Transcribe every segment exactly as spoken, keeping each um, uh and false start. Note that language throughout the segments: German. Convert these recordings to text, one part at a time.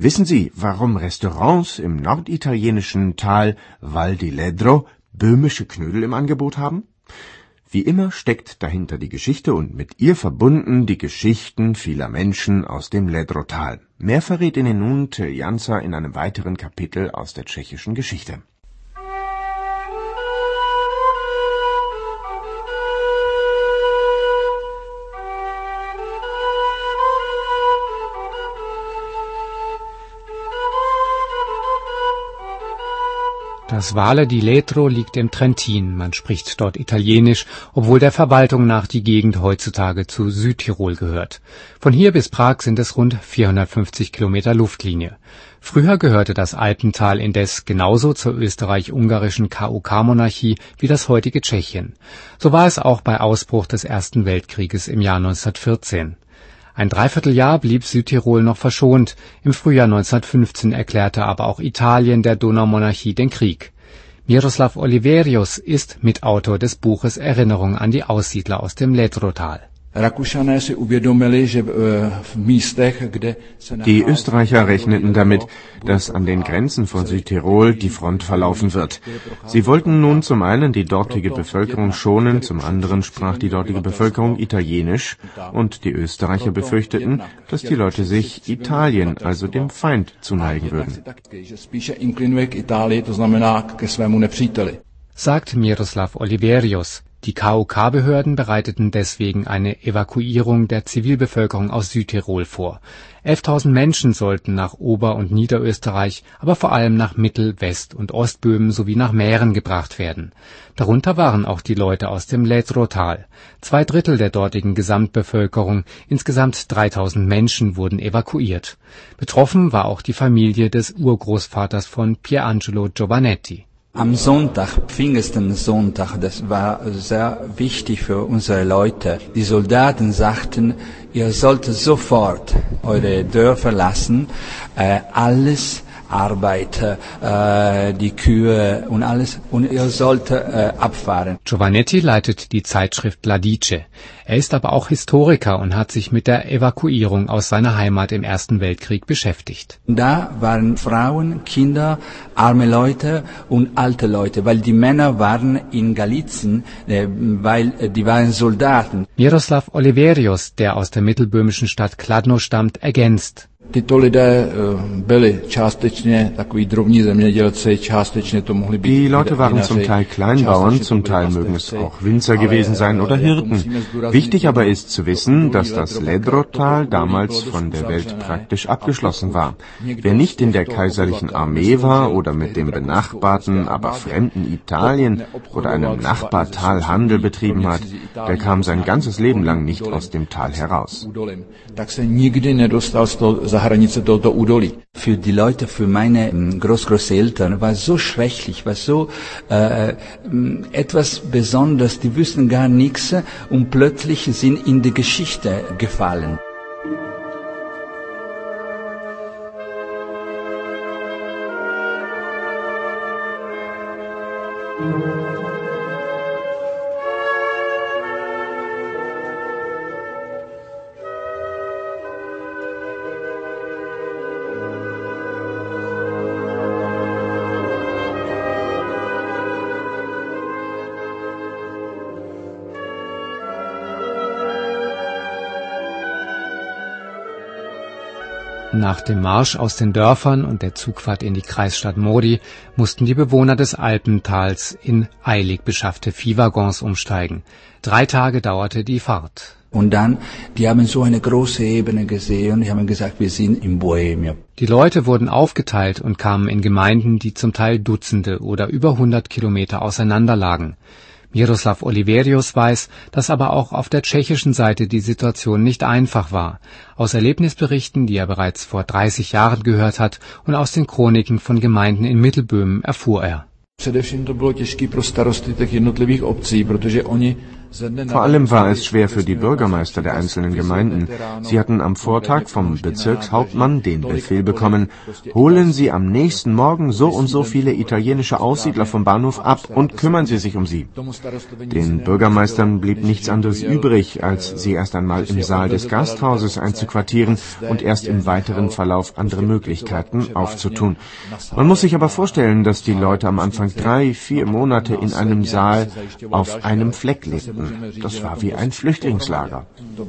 Wissen Sie, warum Restaurants im norditalienischen Tal Val di Ledro böhmische Knödel im Angebot haben? Wie immer steckt dahinter die Geschichte und mit ihr verbunden die Geschichten vieler Menschen aus dem Ledro-Tal. Mehr verrät Ihnen nun Till Jansa in einem weiteren Kapitel aus der tschechischen Geschichte. Das Valle di Ledro liegt im Trentin, man spricht dort Italienisch, obwohl der Verwaltung nach die Gegend heutzutage zu Südtirol gehört. Von hier bis Prag sind es rund vierhundertfünfzig Kilometer Luftlinie. Früher gehörte das Alpental indes genauso zur österreich-ungarischen K O K-Monarchie wie das heutige Tschechien. So war es auch bei Ausbruch des Ersten Weltkrieges im Jahr neunzehnhundertvierzehn. Ein Dreivierteljahr blieb Südtirol noch verschont. Im Frühjahr neunzehnhundertfünfzehn erklärte aber auch Italien der Donaumonarchie den Krieg. Miroslav Oliverius ist Mitautor des Buches Erinnerung an die Aussiedler aus dem Ledro-Tal. Die Österreicher rechneten damit, dass an den Grenzen von Südtirol die Front verlaufen wird. Sie wollten nun zum einen die dortige Bevölkerung schonen, zum anderen sprach die dortige Bevölkerung Italienisch und die Österreicher befürchteten, dass die Leute sich Italien, also dem Feind, zuneigen würden. Sagt Miroslav Oliverius. Die K O K-Behörden bereiteten deswegen eine Evakuierung der Zivilbevölkerung aus Südtirol vor. elftausend Menschen sollten nach Ober- und Niederösterreich, aber vor allem nach Mittel-, West- und Ostböhmen sowie nach Mähren gebracht werden. Darunter waren auch die Leute aus dem Ledro-Tal. Zwei Drittel der dortigen Gesamtbevölkerung, insgesamt dreitausend Menschen, wurden evakuiert. Betroffen war auch die Familie des Urgroßvaters von Pierangelo Giovannetti. Am Sonntag, Pfingstsonntag, das war sehr wichtig für unsere Leute. Die Soldaten sagten, ihr sollt sofort eure Dörfer verlassen, äh, alles Arbeit, äh, die Kühe und alles, und ihr sollt äh, abfahren. Giovannetti leitet die Zeitschrift L'Adice. Er ist aber auch Historiker und hat sich mit der Evakuierung aus seiner Heimat im Ersten Weltkrieg beschäftigt. Da waren Frauen, Kinder, arme Leute und alte Leute, weil die Männer waren in Galizien, äh, weil äh, die waren Soldaten. Miroslav Oliverius, der aus der mittelböhmischen Stadt Kladno stammt, ergänzt. Die Leute waren zum Teil Kleinbauern, zum Teil mögen es auch Winzer gewesen sein oder Hirten. Wichtig aber ist zu wissen, dass das Ledro-Tal damals von der Welt praktisch abgeschlossen war. Wer nicht in der kaiserlichen Armee war oder mit dem benachbarten, aber fremden Italien oder einem Nachbartal Handel betrieben hat, der kam sein ganzes Leben lang nicht aus dem Tal heraus. Für die Leute, für meine Großgroßeltern war es so schrecklich, war so äh, etwas Besonderes, die wüssten gar nichts und plötzlich sind in die Geschichte gefallen. Nach dem Marsch aus den Dörfern und der Zugfahrt in die Kreisstadt Mori mussten die Bewohner des Alpentals in eilig beschaffte Viehwaggons umsteigen. Drei Tage dauerte die Fahrt. Und dann, die haben so eine große Ebene gesehen und die haben gesagt, wir sind in Bohemia. Die Leute wurden aufgeteilt und kamen in Gemeinden, die zum Teil Dutzende oder über hundert Kilometer auseinander lagen. Miroslav Oliverius weiß, dass aber auch auf der tschechischen Seite die Situation nicht einfach war. Aus Erlebnisberichten, die er bereits vor dreißig Jahren gehört hat, und aus den Chroniken von Gemeinden in Mittelböhmen erfuhr er. Vor allem war es schwer für die Bürgermeister der einzelnen Gemeinden. Sie hatten am Vortag vom Bezirkshauptmann den Befehl bekommen, holen Sie am nächsten Morgen so und so viele italienische Aussiedler vom Bahnhof ab und kümmern Sie sich um sie. Den Bürgermeistern blieb nichts anderes übrig, als sie erst einmal im Saal des Gasthauses einzuquartieren und erst im weiteren Verlauf andere Möglichkeiten aufzutun. Man muss sich aber vorstellen, dass die Leute am Anfang drei, vier Monate in einem Saal auf einem Fleck lebten. Das war wie ein Flüchtlingslager.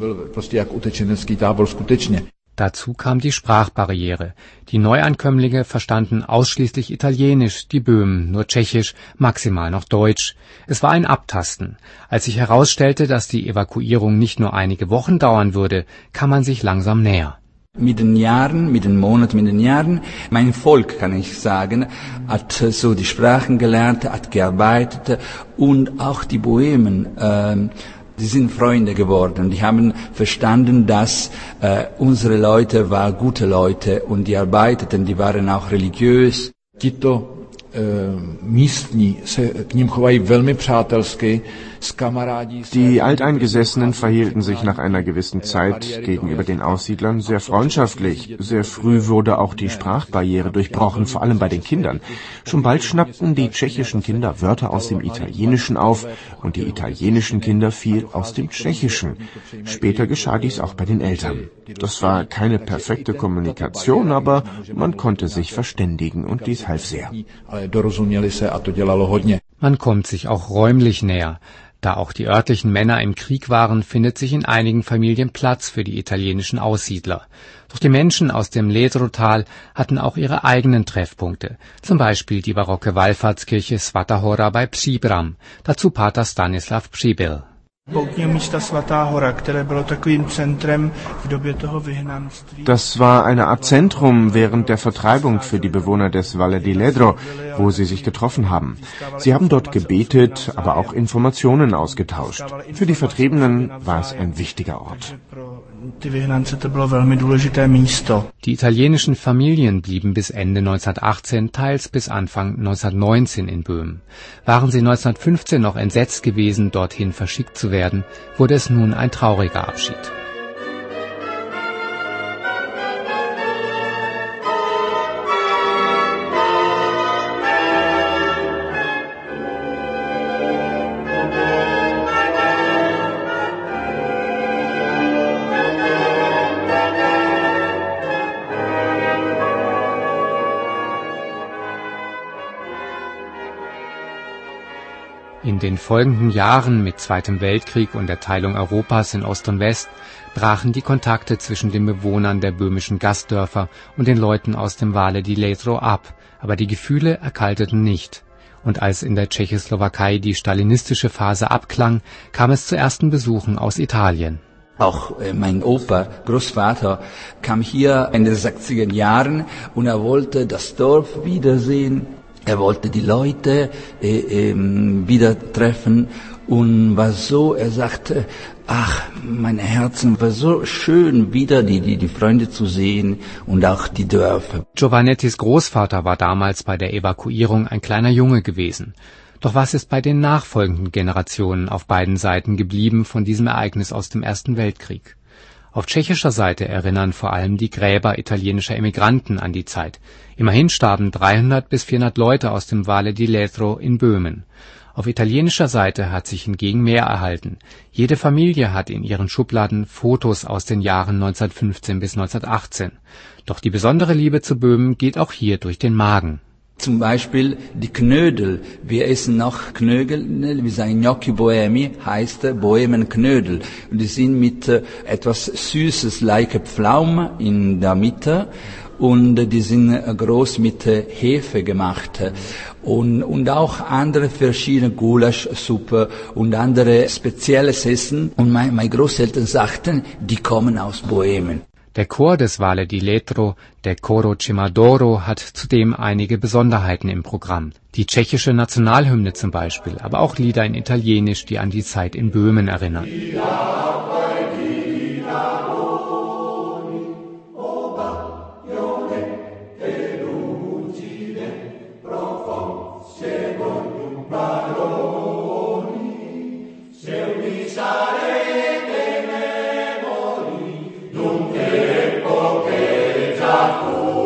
Dazu kam die Sprachbarriere. Die Neuankömmlinge verstanden ausschließlich Italienisch, die Böhmen nur Tschechisch, maximal noch Deutsch. Es war ein Abtasten. Als sich herausstellte, dass die Evakuierung nicht nur einige Wochen dauern würde, kam man sich langsam näher. Mit den Jahren, mit den Monaten, mit den Jahren, mein Volk, kann ich sagen, hat so die Sprachen gelernt, hat gearbeitet und auch die Bohemen, äh, die sind Freunde geworden. Die haben verstanden, dass äh, unsere Leute waren gute Leute und die arbeiteten, die waren auch religiös. Tito místní se k nim chovají velmi přátelsky. Die Alteingesessenen verhielten sich nach einer gewissen Zeit gegenüber den Aussiedlern sehr freundschaftlich. Sehr früh wurde auch die Sprachbarriere durchbrochen, vor allem bei den Kindern. Schon bald schnappten die tschechischen Kinder Wörter aus dem Italienischen auf und die italienischen Kinder viel aus dem Tschechischen. Später geschah dies auch bei den Eltern. Das war keine perfekte Kommunikation, aber man konnte sich verständigen und dies half sehr. Man kommt sich auch räumlich näher. Da auch die örtlichen Männer im Krieg waren, findet sich in einigen Familien Platz für die italienischen Aussiedler. Doch die Menschen aus dem Ledro-Tal hatten auch ihre eigenen Treffpunkte. Zum Beispiel die barocke Wallfahrtskirche Svata Hora bei Příbram. Dazu Pater Stanislav Přibyl. Das war eine Art Zentrum während der Vertreibung für die Bewohner des Valle di Ledro, wo sie sich getroffen haben. Sie haben dort gebetet, aber auch Informationen ausgetauscht. Für die Vertriebenen war es ein wichtiger Ort. Die italienischen Familien blieben bis Ende neunzehnhundertachtzehn, teils bis Anfang neunzehnhundertneunzehn in Böhmen. Waren sie neunzehnhundertfünfzehn noch entsetzt gewesen, dorthin verschickt zu werden, wurde es nun ein trauriger Abschied. In den folgenden Jahren mit Zweitem Weltkrieg und der Teilung Europas in Ost und West brachen die Kontakte zwischen den Bewohnern der böhmischen Gastdörfer und den Leuten aus dem Valle di Ledro ab, aber die Gefühle erkalteten nicht. Und als in der Tschechoslowakei die stalinistische Phase abklang, kam es zu ersten Besuchen aus Italien. Auch äh, mein Opa, Großvater, kam hier in den sechziger Jahren und er wollte das Dorf wiedersehen. Er wollte die Leute äh, äh, wieder treffen und war so, er sagte, ach, mein Herzen war so schön, wieder die, die, die Freunde zu sehen und auch die Dörfer. Giovannettis Großvater war damals bei der Evakuierung ein kleiner Junge gewesen. Doch was ist bei den nachfolgenden Generationen auf beiden Seiten geblieben von diesem Ereignis aus dem Ersten Weltkrieg? Auf tschechischer Seite erinnern vor allem die Gräber italienischer Emigranten an die Zeit. Immerhin starben dreihundert bis vierhundert Leute aus dem Valle di Ledro in Böhmen. Auf italienischer Seite hat sich hingegen mehr erhalten. Jede Familie hat in ihren Schubladen Fotos aus den Jahren neunzehnhundertfünfzehn bis neunzehnhundertachtzehn. Doch die besondere Liebe zu Böhmen geht auch hier durch den Magen. Zum Beispiel die Knödel. Wir essen noch Knödel, wir sagen Gnocchi Bohemi, heißt Bohemenknödel. Und die sind mit äh, etwas Süßes, like Pflaume in der Mitte. Und äh, die sind äh, groß mit äh, Hefe gemacht. Und, und auch andere verschiedene Gulaschsuppe und andere spezielles Essen. Und mein, meine Großeltern sagten, die kommen aus Bohemen. Der Chor des Valle di Ledro, der Coro Cimadoro, hat zudem einige Besonderheiten im Programm. Die tschechische Nationalhymne zum Beispiel, aber auch Lieder in Italienisch, die an die Zeit in Böhmen erinnern. Shall we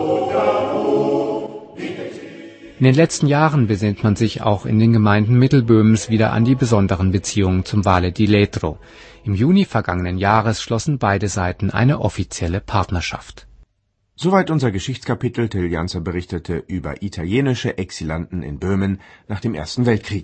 In den letzten Jahren besinnt man sich auch in den Gemeinden Mittelböhmens wieder an die besonderen Beziehungen zum Valle di Ledro. Im Juni vergangenen Jahres schlossen beide Seiten eine offizielle Partnerschaft. Soweit unser Geschichtskapitel. Till Janzer berichtete über italienische Exilanten in Böhmen nach dem Ersten Weltkrieg.